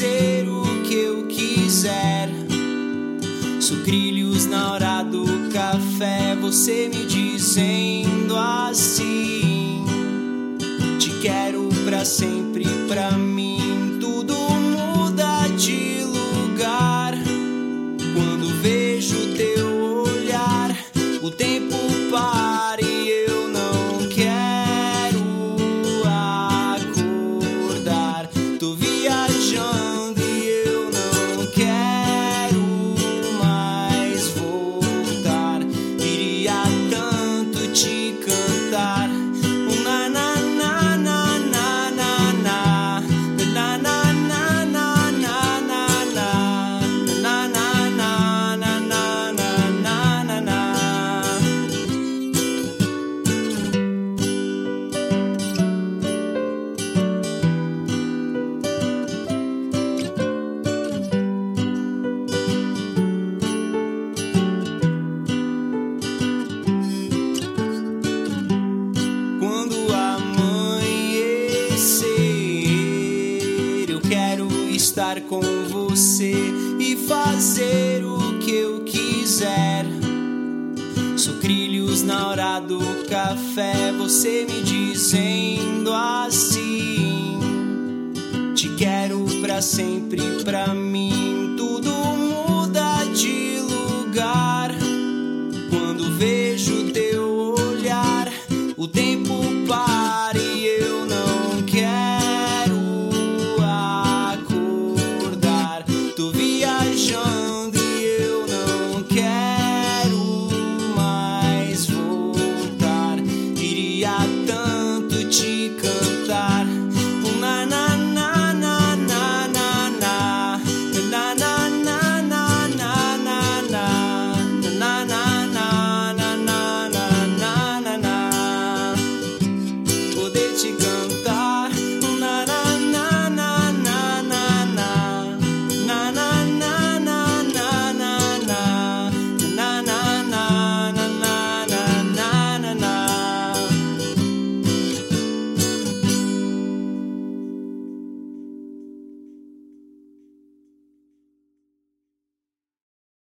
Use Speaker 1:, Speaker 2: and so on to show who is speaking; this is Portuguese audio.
Speaker 1: fazer o que eu quiser. Sucrilhos na hora do café, você me dizendo assim: te quero pra sempre, pra mim. Tudo muda de lugar quando vejo teu olhar. O tempo para e eu não quero acordar. Tô viajando e eu não quero mais voltar. Queria tanto te cantar. Na na na na na na na na na na na na na na na na na. Quando amanhecer, eu quero estar com você e fazer o que eu quiser. Sucrilhos na hora do café, você me dizendo assim: te quero pra sempre, pra mim. Tudo muda de lugar quando vejo teu olhar. O tempo